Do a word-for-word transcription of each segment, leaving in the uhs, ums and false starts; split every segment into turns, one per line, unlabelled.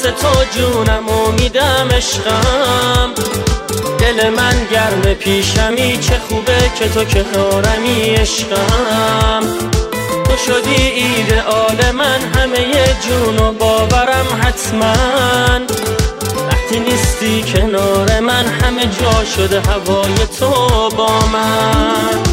واسه تو جونم و میدم عشقم. دل من گرم پیشمی، چه خوبه که تو کنارمی عشقم. تو شدی ایدئال من، همه جون و باورم حتما. وقتی نیستی کنار من، همه جا شده هوای تو با من.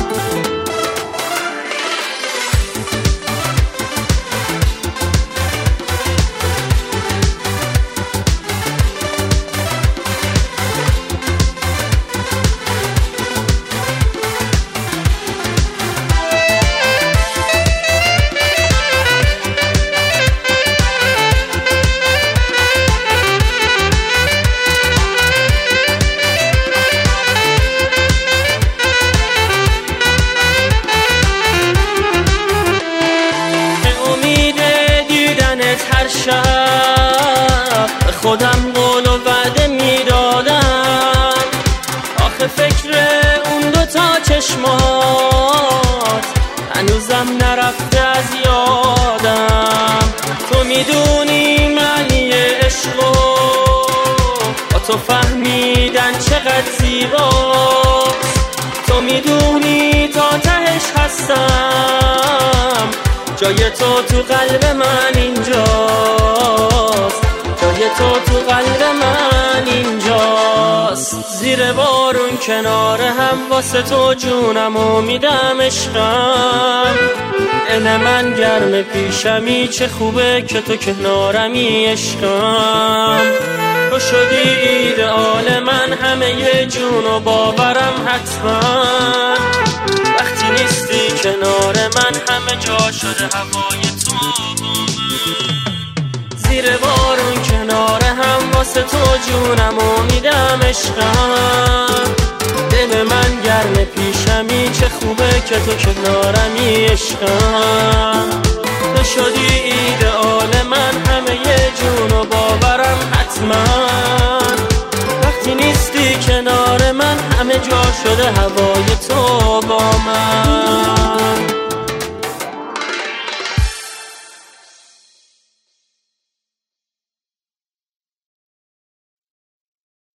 هر شب خودم قول و وعده میدادم، آخه فکر اون دوتا چشمات هنوزم نرفته از یادم. تو میدونی معنی عشقو، با تو فهمیدن چقدر زیباست. تو میدونی تا تهش هستم، جای تو تو قلب من اینجاست. جای تو تو قلب من اینجاست. زیر بارون کنار هم، واسه تو جونم و میدم عشقم. دل من گرم پیشمی، چه خوبه که تو کنارمی عشقم. تو شدی ایدئال من، همه جون و باورم حتما. وقتی نیستی کنار من، همه جا شده هوای تو با من. زیر بارون کنار هم، واسه تو جونم و میدم عشقم. دل من گرم پیشمی، چه خوبه که تو کنارمی عشقم. تو شدی ایدئال من، همه جون و باورم حتما. وقتی نیستی کنار من، همه جا شده هوای تو